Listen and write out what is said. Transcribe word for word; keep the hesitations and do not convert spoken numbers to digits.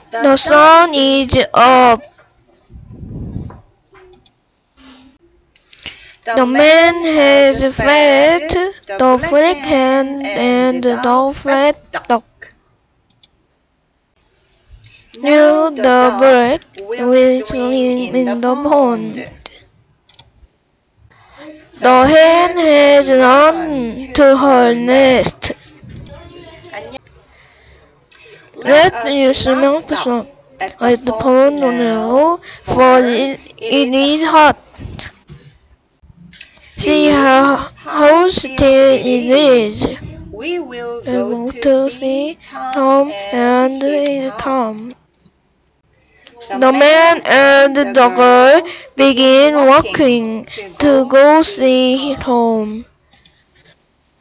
The sun is up. The man has fed the black hen and the fat duck. Now the bird will swim in the pond. The hen has run to her nest. Let us not stop at the pond now, for it, it is hot. See how, how still it is. We want to see Tom and his Tom. The man and the girl begin walking to go see Tom.